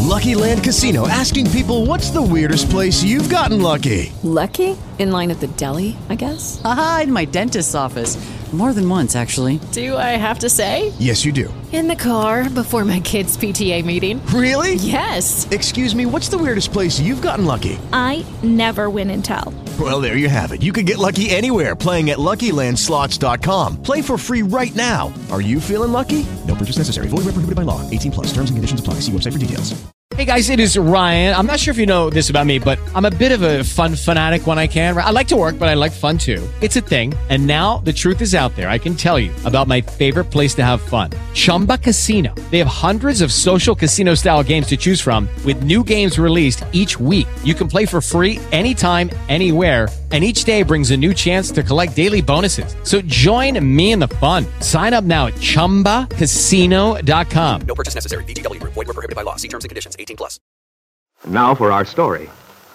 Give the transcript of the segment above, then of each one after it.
Lucky Land Casino, asking people, what's the weirdest place you've gotten lucky? Lucky? In line at the deli, I guess? Aha, in my dentist's office. More than once, actually. Do I have to say? Yes, you do. In the car before my kids' PTA meeting. Really? Yes. Excuse me, what's the weirdest place you've gotten lucky? I never win and tell. Well, there you have it. You can get lucky anywhere, playing at LuckyLandSlots.com. Play for free right now. Are you feeling lucky? No purchase necessary. Void where prohibited by law. 18 plus. Terms and conditions apply. See website for details. Hey guys, it is Ryan. I'm not sure if you know this about me, but I'm a bit of a fun fanatic when I can. I like to work, but I like fun too. It's a thing. And now the truth is out there. I can tell you about my favorite place to have fun. Chumba Casino. They have hundreds of social casino style games to choose from with new games released each week. You can play for free anytime, anywhere. And each day brings a new chance to collect daily bonuses. So join me in the fun. Sign up now at ChumbaCasino.com. No purchase necessary. VGW Group. Void where prohibited by law. See terms and conditions. 18 plus. Now for our story.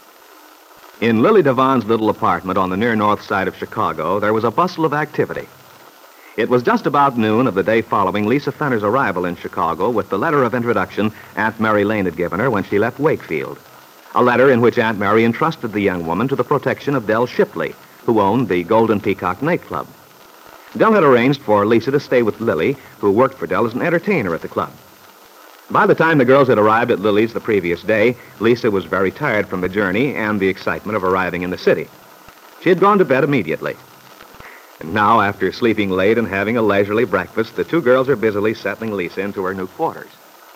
In Lily Devon's little apartment on the near north side of Chicago, there was a bustle of activity. It was just about noon of the day following Lisa Fenner's arrival in Chicago with the letter of introduction Aunt Mary Lane had given her when she left Wakefield. A letter in which Aunt Mary entrusted the young woman to the protection of Del Shipley, who owned the Golden Peacock nightclub. Del had arranged for Lisa to stay with Lily, who worked for Del as an entertainer at the club. By the time the girls had arrived at Lily's the previous day, Lisa was very tired from the journey and the excitement of arriving in the city. She had gone to bed immediately. And now, after sleeping late and having a leisurely breakfast, the two girls are busily settling Lisa into her new quarters.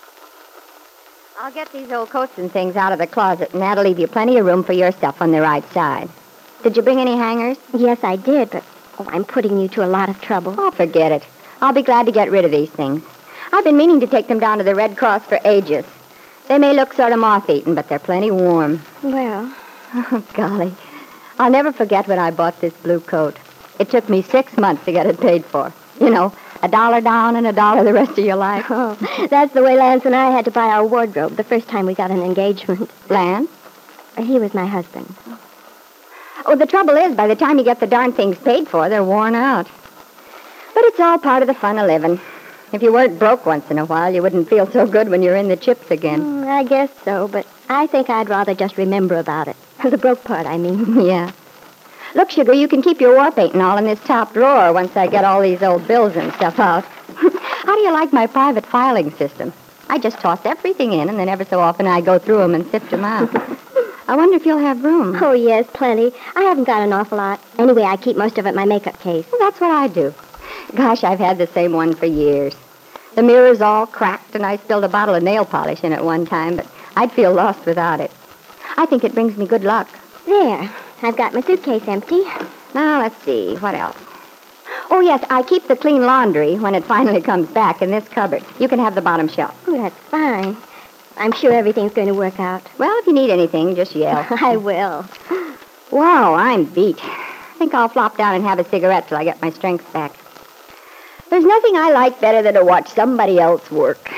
I'll get these old coats and things out of the closet, and that'll leave you plenty of room for your stuff on the right side. Did you bring any hangers? Yes, I did, but I'm putting you to a lot of trouble. Oh, forget it. I'll be glad to get rid of these things. I've been meaning to take them down to the Red Cross for ages. They may look sort of moth-eaten, but they're plenty warm. Well... Oh, golly. I'll never forget when I bought this blue coat. It took me 6 months to get it paid for. You know, $1 down and $1 the rest of your life. Oh, that's the way Lance and I had to buy our wardrobe the first time we got an engagement. Lance? He was my husband. Oh, the trouble is, by the time you get the darn things paid for, they're worn out. But it's all part of the fun of living. If you weren't broke once in a while, you wouldn't feel so good when you're in the chips again. I guess so, but I think I'd rather just remember about it. The broke part, I mean. Yeah. Look, Sugar, you can keep your war painting all in this top drawer once I get all these old bills and stuff out. How do you like my private filing system? I just toss everything in, and then ever so often I go through them and sift them out. I wonder if you'll have room. Oh, yes, plenty. I haven't got an awful lot. Anyway, I keep most of it in my makeup case. Well, that's what I do. Gosh, I've had the same one for years. The mirror's all cracked, and I spilled a bottle of nail polish in it one time, but I'd feel lost without it. I think it brings me good luck. There. I've got my suitcase empty. Now, let's see. What else? Oh, yes, I keep the clean laundry when it finally comes back in this cupboard. You can have the bottom shelf. Oh, that's fine. I'm sure everything's going to work out. Well, if you need anything, just yell. I will. Wow, I'm beat. I think I'll flop down and have a cigarette till I get my strength back. There's nothing I like better than to watch somebody else work.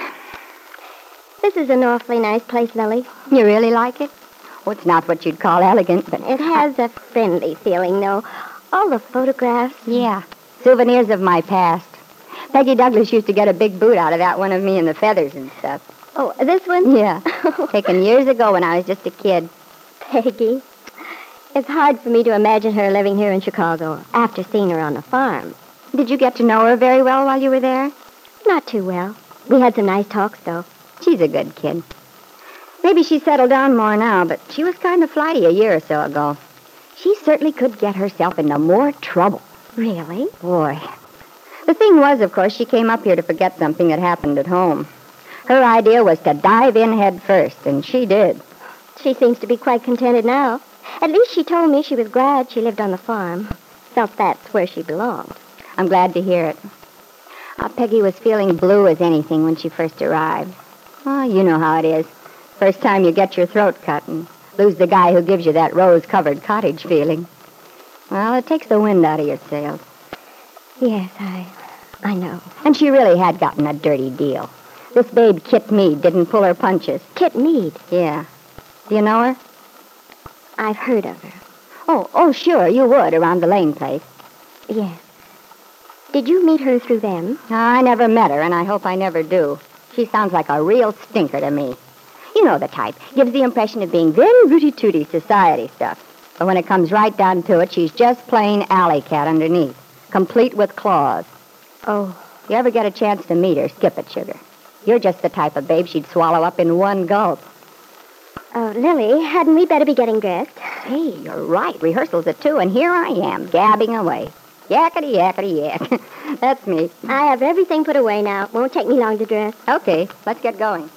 This is an awfully nice place, Lily. You really like it? Oh, it's not what you'd call elegant, but... It has a friendly feeling, though. All the photographs. Yeah, souvenirs of my past. Peggy Douglas used to get a big boot out of that one of me in the feathers and stuff. Oh, this one? Yeah, taken years ago when I was just a kid. Peggy. It's hard for me to imagine her living here in Chicago after seeing her on the farm. Did you get to know her very well while you were there? Not too well. We had some nice talks, though. She's a good kid. Maybe she's settled down more now, but she was kind of flighty a year or so ago. She certainly could get herself into more trouble. Really? Boy. The thing was, of course, she came up here to forget something that happened at home. Her idea was to dive in head first, and she did. She seems to be quite contented now. At least she told me she was glad she lived on the farm. Felt that's where she belonged. I'm glad to hear it. Peggy was feeling blue as anything when she first arrived. Oh, you know how it is. First time you get your throat cut and lose the guy who gives you that rose-covered cottage feeling. Well, it takes the wind out of your sails. Yes, I know. And she really had gotten a dirty deal. This babe, Kit Mead, didn't pull her punches. Kit Mead? Yeah. Do you know her? I've heard of her. Oh, sure, you would, around the Lane place. Yes. Did you meet her through them? I never met her, and I hope I never do. She sounds like a real stinker to me. You know the type. Gives the impression of being very rooty-tooty society stuff. But when it comes right down to it, she's just plain alley cat underneath, complete with claws. Oh. If you ever get a chance to meet her, skip it, sugar. You're just the type of babe she'd swallow up in one gulp. Oh, Lily, hadn't we better be getting dressed? Hey, you're right. Rehearsal's at 2, and here I am, gabbing away. Yakety, yakety, yak. That's me. I have everything put away now. Won't take me long to dress. Okay, let's get going.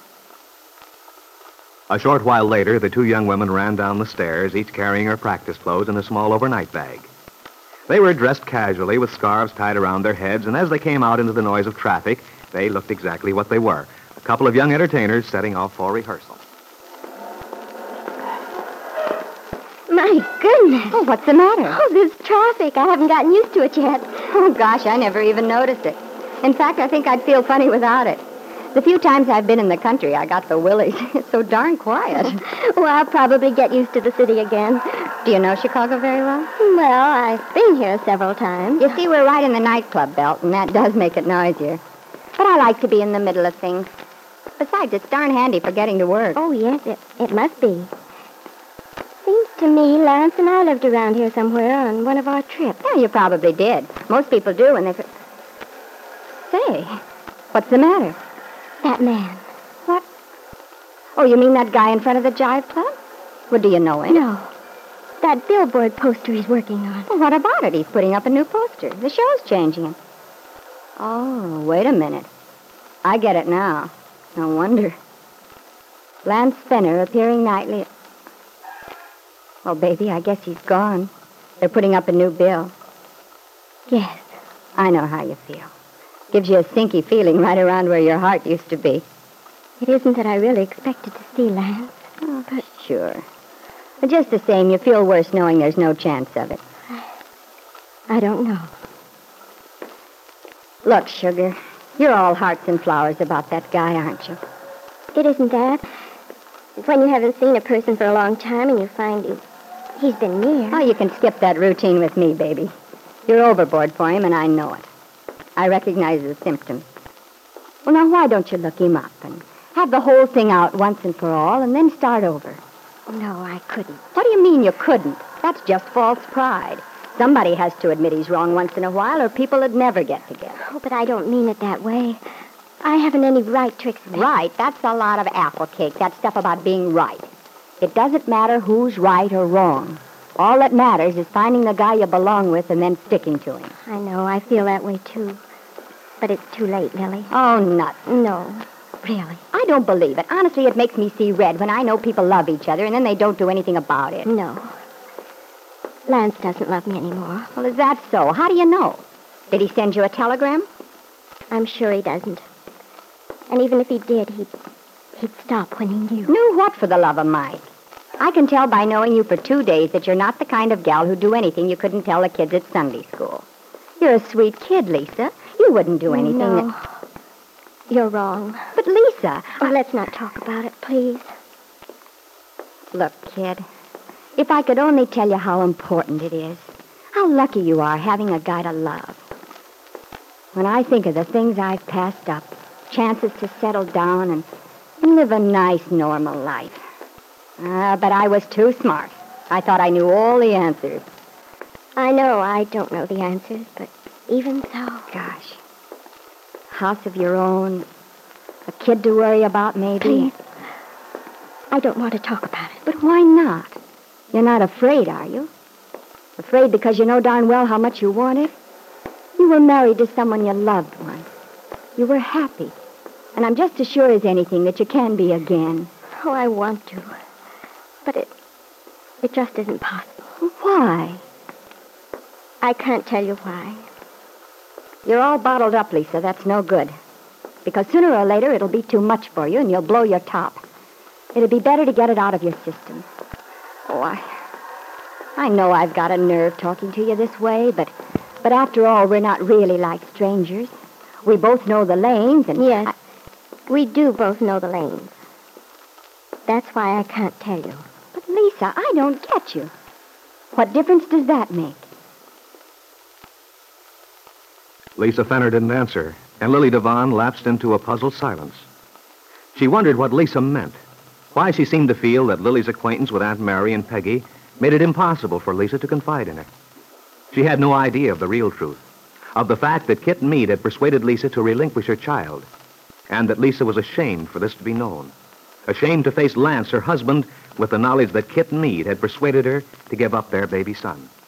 A short while later, the two young women ran down the stairs, each carrying her practice clothes in a small overnight bag. They were dressed casually with scarves tied around their heads, and as they came out into the noise of traffic, they looked exactly what they were, a couple of young entertainers setting off for rehearsal. My goodness. Oh, what's the matter? Oh, this traffic. I haven't gotten used to it yet. Oh, gosh, I never even noticed it. In fact, I think I'd feel funny without it. The few times I've been in the country, I got the willies. It's so darn quiet. Well, I'll probably get used to the city again. Do you know Chicago very well? Well, I've been here several times. You see, we're right in the nightclub belt, and that does make it noisier. But I like to be in the middle of things. Besides, it's darn handy for getting to work. Oh, yes, it must be. Seems to me Lance and I lived around here somewhere on one of our trips. Yeah, you probably did. Most people do when they... Say, what's the matter? That man. What? Oh, you mean that guy in front of the Jive Club? Well, do you know him? No. That billboard poster he's working on. Well, what about it? He's putting up a new poster. The show's changing. Oh, wait a minute. I get it now. No wonder. Lance Fenner appearing nightly. Oh, baby, I guess he's gone. They're putting up a new bill. Yes. I know how you feel. Gives you a sinky feeling right around where your heart used to be. It isn't that I really expected to see Lance. Oh, but sure. But just the same, you feel worse knowing there's no chance of it. I don't know. Look, sugar, you're all hearts and flowers about that guy, aren't you? It isn't that. When you haven't seen a person for a long time and you find he's been near. Oh, you can skip that routine with me, baby. You're overboard for him, and I know it. I recognize the symptoms. Well, now, why don't you look him up and have the whole thing out once and for all and then start over? No, I couldn't. What do you mean you couldn't? That's just false pride. Somebody has to admit he's wrong once in a while or people would never get together. Oh, but I don't mean it that way. I haven't any right to expect... Right? That's a lot of apple cake, that stuff about being right. It doesn't matter who's right or wrong. All that matters is finding the guy you belong with and then sticking to him. I know, I feel that way, too. But it's too late, Lily. Oh, nuts. No, really. I don't believe it. Honestly, it makes me see red when I know people love each other and then they don't do anything about it. No. Lance doesn't love me anymore. Well, is that so? How do you know? Did he send you a telegram? I'm sure he doesn't. And even if he did, he'd stop when he knew. Knew what, for the love of Mike? I can tell by knowing you for 2 days that you're not the kind of gal who'd do anything you couldn't tell the kids at Sunday school. You're a sweet kid, Lisa. You wouldn't do anything No. You're wrong. But, Lisa... Oh, let's not talk about it, please. Look, kid, if I could only tell you how important it is, how lucky you are having a guy to love. When I think of the things I've passed up, chances to settle down and live a nice, normal life. But I was too smart. I thought I knew all the answers. I know I don't know the answers, but even so... Gosh. House of your own, a kid to worry about, maybe. Please. I don't want to talk about it. But why not? You're not afraid, are you? Afraid because you know darn well how much you want it? You were married to someone you loved once. You were happy. And I'm just as sure as anything that you can be again. Oh, I want to. But it just isn't possible. Why? I can't tell you why. You're all bottled up, Lisa. That's no good. Because sooner or later it'll be too much for you and you'll blow your top. It'd be better to get it out of your system. Oh, I know I've got a nerve talking to you this way, but after all, we're not really like strangers. We both know the lanes and... Yes, we do both know the lanes. That's why I can't tell you. But, Lisa, I don't get you. What difference does that make? Lisa Fenner didn't answer, and Lily Devon lapsed into a puzzled silence. She wondered what Lisa meant. Why she seemed to feel that Lily's acquaintance with Aunt Mary and Peggy made it impossible for Lisa to confide in her. She had no idea of the real truth, of the fact that Kit Meade had persuaded Lisa to relinquish her child, and that Lisa was ashamed for this to be known. Ashamed to face Lance, her husband, with the knowledge that Kit Meade had persuaded her to give up their baby son.